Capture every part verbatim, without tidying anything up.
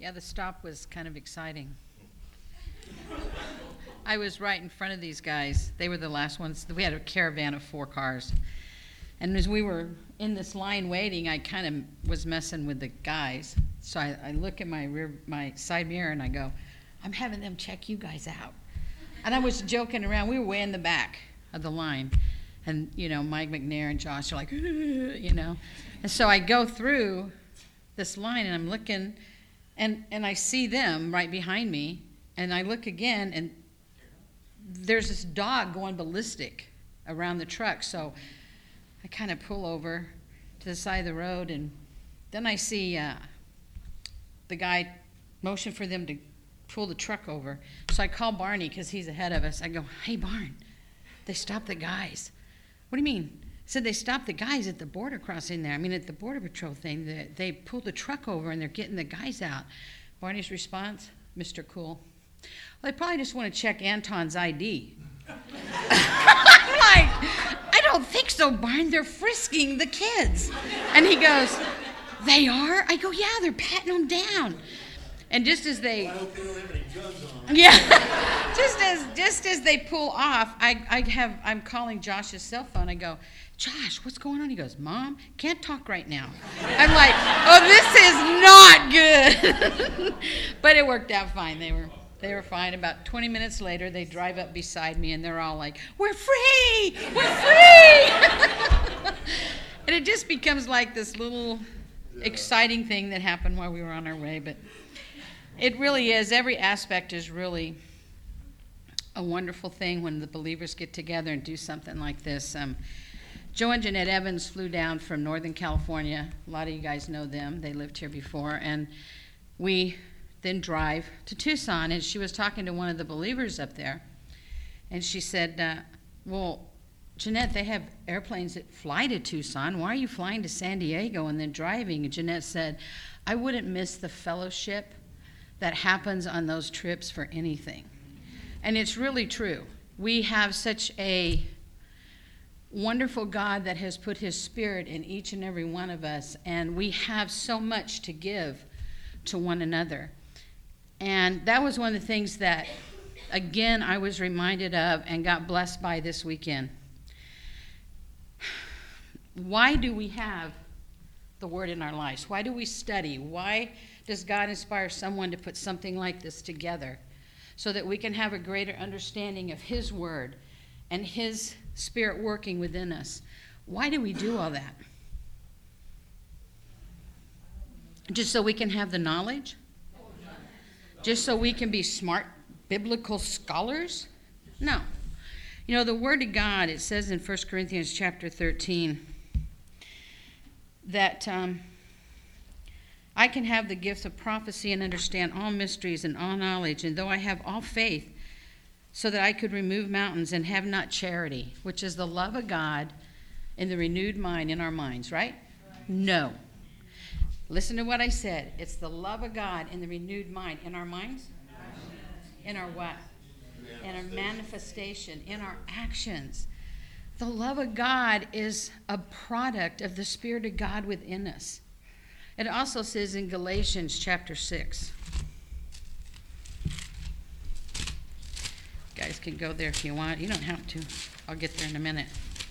Yeah, the stop was kind of exciting. I was right in front of these guys. They were the last ones. We had a caravan of four cars. And as we were in this line waiting, I kind of was messing with the guys. So I, I look at my rear, my side mirror and I go, I'm having them check you guys out. And I was joking around. We were way in the back of the line. And, you know, Mike McNair and Josh are like, you know. And so I go through this line and I'm looking, and, and I see them right behind me. And I look again, and there's this dog going ballistic around the truck. So I kind of pull over to the side of the road, and then I see uh, the guy motion for them to pull the truck over. So I call Barney because he's ahead of us. I go, hey, Barn, they stopped the guys. What do you mean? I said they stopped the guys at the border crossing there. I mean, at the Border Patrol thing. They, they pulled the truck over, and they're getting the guys out. Barney's response, Mister Cool. Well, they probably just want to check Anton's I D. I'm like, I don't think so, Barn. They're frisking the kids. And he goes, they are? I go, yeah, they're patting them down. And just as they, I hope they don't have any guns on them. yeah, just as just as they pull off, I I have I'm calling Josh's cell phone. I go, Josh, what's going on? He goes, Mom, can't talk right now. I'm like, oh, this is not good. But it worked out fine. They were they were fine. About twenty minutes later, they drive up beside me, and they're all like, we're free, we're free. And it just becomes like this little exciting thing that happened while we were on our way, but. It really is. Every aspect is really a wonderful thing when the believers get together and do something like this. Um, Joe and Jeanette Evans flew down from Northern California. A lot of you guys know them. They lived here before. And we then drive to Tucson. And she was talking to one of the believers up there. And she said, uh, well, Jeanette, they have airplanes that fly to Tucson. Why are you flying to San Diego and then driving? And Jeanette said, I wouldn't miss the fellowship that happens on those trips for anything. And it's really true. We have such a wonderful God that has put his spirit in each and every one of us, and we have so much to give to one another. And that was one of the things that, again, I was reminded of and got blessed by this weekend. Why do we have the Word in our lives? Why do we study? Why does God inspire someone to put something like this together so that we can have a greater understanding of his Word and his Spirit working within us? Why do we do all that? Just so we can have the knowledge? Just so we can be smart biblical scholars? No. You know, the Word of God, it says in First Corinthians chapter thirteen that um, I can have the gift of prophecy and understand all mysteries and all knowledge, and though I have all faith so that I could remove mountains and have not charity, which is the love of God in the renewed mind in our minds, right? Right. No. Listen to what I said. It's the love of God in the renewed mind in our minds? In our what? In our manifestation, in our actions. The love of God is a product of the Spirit of God within us. It also says in Galatians chapter six. You guys can go there if you want. You don't have to. I'll get there in a minute.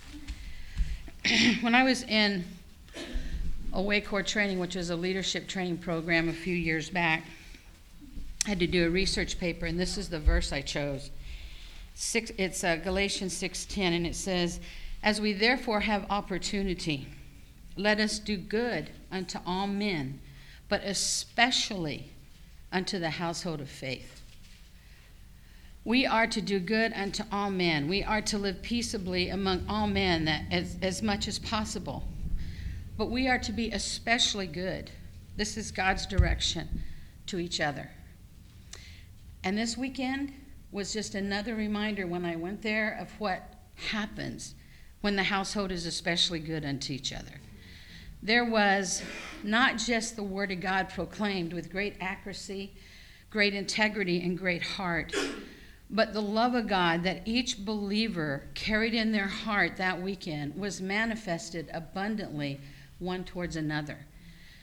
When I was in Away Core Training, which was a leadership training program a few years back, I had to do a research paper, and this is the verse I chose. Six, it's uh, Galatians six ten, and it says, as we therefore have opportunity, let us do good unto all men, but especially unto the household of faith. We are to do good unto all men. We are to live peaceably among all men that as, as much as possible. But we are to be especially good. This is God's direction to each other. And this weekend was just another reminder when I went there of what happens when the household is especially good unto each other. There was not just the Word of God proclaimed with great accuracy, great integrity, and great heart, but the love of God that each believer carried in their heart that weekend was manifested abundantly one towards another.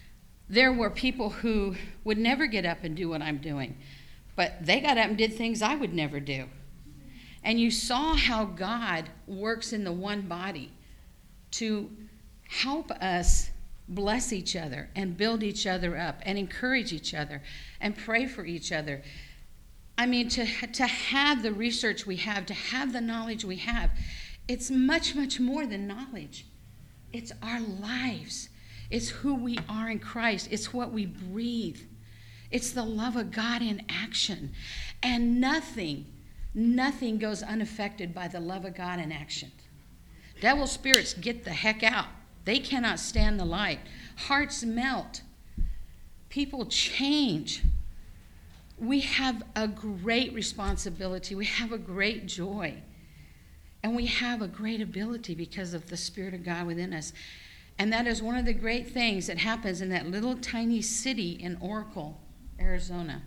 There were people who would never get up and do what I'm doing, but they got up and did things I would never do. And you saw how God works in the one body to help us bless each other and build each other up and encourage each other and pray for each other. I mean, to, to have the research we have, to have the knowledge we have, it's much, much more than knowledge. It's our lives. It's who we are in Christ. It's what we breathe. It's the love of God in action. And nothing, nothing goes unaffected by the love of God in action. Devil spirits get the heck out. They cannot stand the light. Hearts melt. People change. We have a great responsibility. We have a great joy. And we have a great ability because of the Spirit of God within us. And that is one of the great things that happens in that little tiny city in Oracle, Arizona.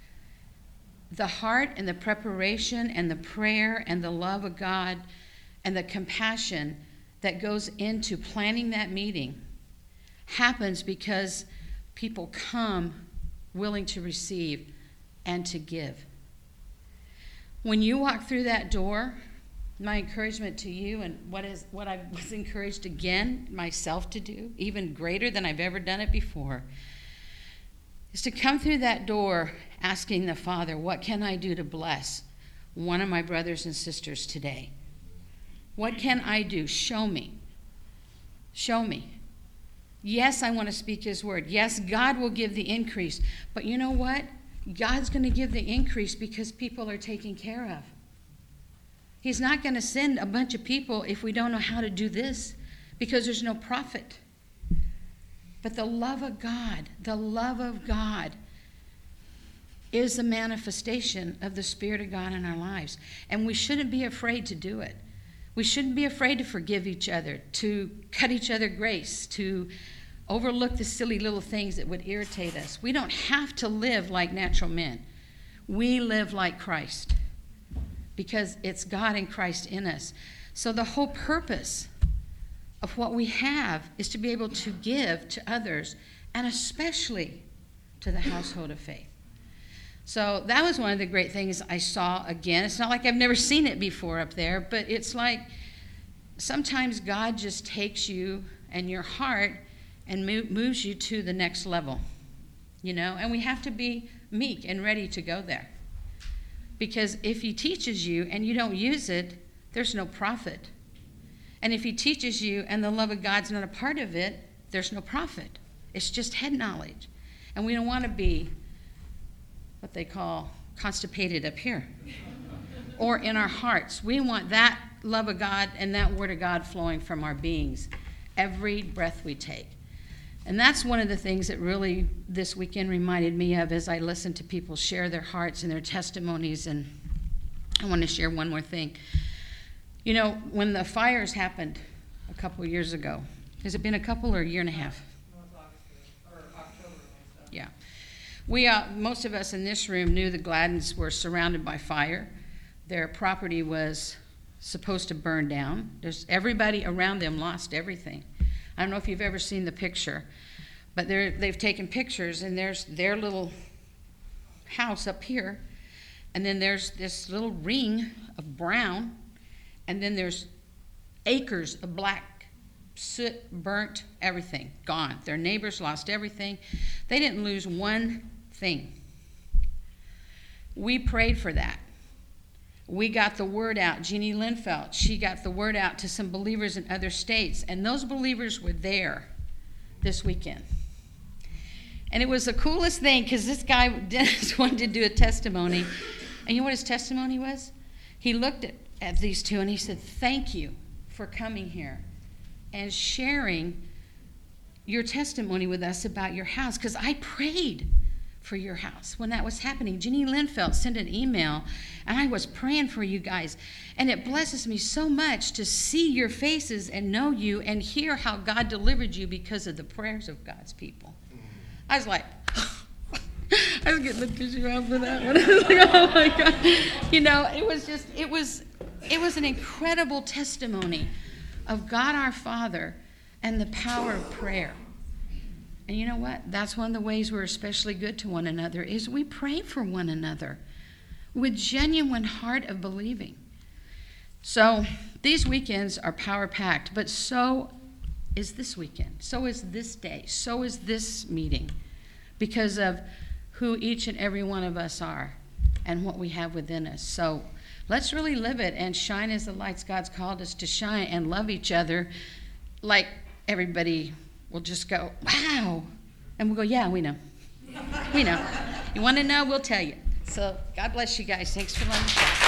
The heart and the preparation and the prayer and the love of God and the compassion that goes into planning that meeting happens because people come willing to receive and to give. When you walk through that door, my encouragement to you, and what is what I was encouraged again myself to do, even greater than I've ever done it before, is to come through that door asking the Father, what can I do to bless one of my brothers and sisters today? What can I do? Show me. Show me. Yes, I want to speak His word. Yes, God will give the increase. But you know what? God's going to give the increase because people are taken care of. He's not going to send a bunch of people if we don't know how to do this, because there's no profit. But the love of God, the love of God is a manifestation of the Spirit of God in our lives. And we shouldn't be afraid to do it. We shouldn't be afraid to forgive each other, to cut each other grace, to overlook the silly little things that would irritate us. We don't have to live like natural men. We live like Christ, because it's God and Christ in us. So the whole purpose of what we have is to be able to give to others, and especially to the household of faith. So that was one of the great things I saw again. It's not like I've never seen it before up there, but it's like sometimes God just takes you and your heart and moves you to the next level, you know, and we have to be meek and ready to go there. Because if He teaches you and you don't use it, there's no profit. And if He teaches you and the love of God's not a part of it, there's no profit. It's just head knowledge. And we don't want to be what they call constipated up here or in our hearts. We want that love of God and that word of God flowing from our beings every breath we take. And that's one of the things that really this weekend reminded me of as I listened to people share their hearts and their testimonies. And I want to share one more thing. You know, when the fires happened a couple of years ago, has it been a couple or a year and a half? Yeah. We, uh, most of us in this room knew the Gladdens were surrounded by fire. Their property was supposed to burn down. There's, everybody around them lost everything. I don't know if you've ever seen the picture, but they've taken pictures, and there's their little house up here, and then there's this little ring of brown, and then there's acres of black, soot, burnt, everything, gone. Their neighbors lost everything. They didn't lose one thing. We prayed for that. We got the word out. Jeannie Linfeld, she got the word out to some believers in other states, and those believers were there this weekend. And it was the coolest thing, because this guy, Dennis, wanted to do a testimony. And you know what his testimony was? He looked at, at these two, and he said, thank you for coming here and sharing your testimony with us about your house, because I prayed for your house when that was happening. Jeannie Linfeld sent an email, and I was praying for you guys. And it blesses me so much to see your faces and know you and hear how God delivered you because of the prayers of God's people. I was like, I was getting the tissue out for that one. I was like, oh my God. You know, it was just, it was, it was an incredible testimony of God our Father and the power of prayer. And you know what? That's one of the ways we're especially good to one another is we pray for one another with genuine heart of believing. So these weekends are power-packed, but so is this weekend. So is this day. So is this meeting because of who each and every one of us are and what we have within us. So let's really live it and shine as the lights God's called us to shine and love each other like everybody will just go, wow. And we'll go, yeah, we know. We know. You want to know? We'll tell you. So God bless you guys. Thanks for letting me share.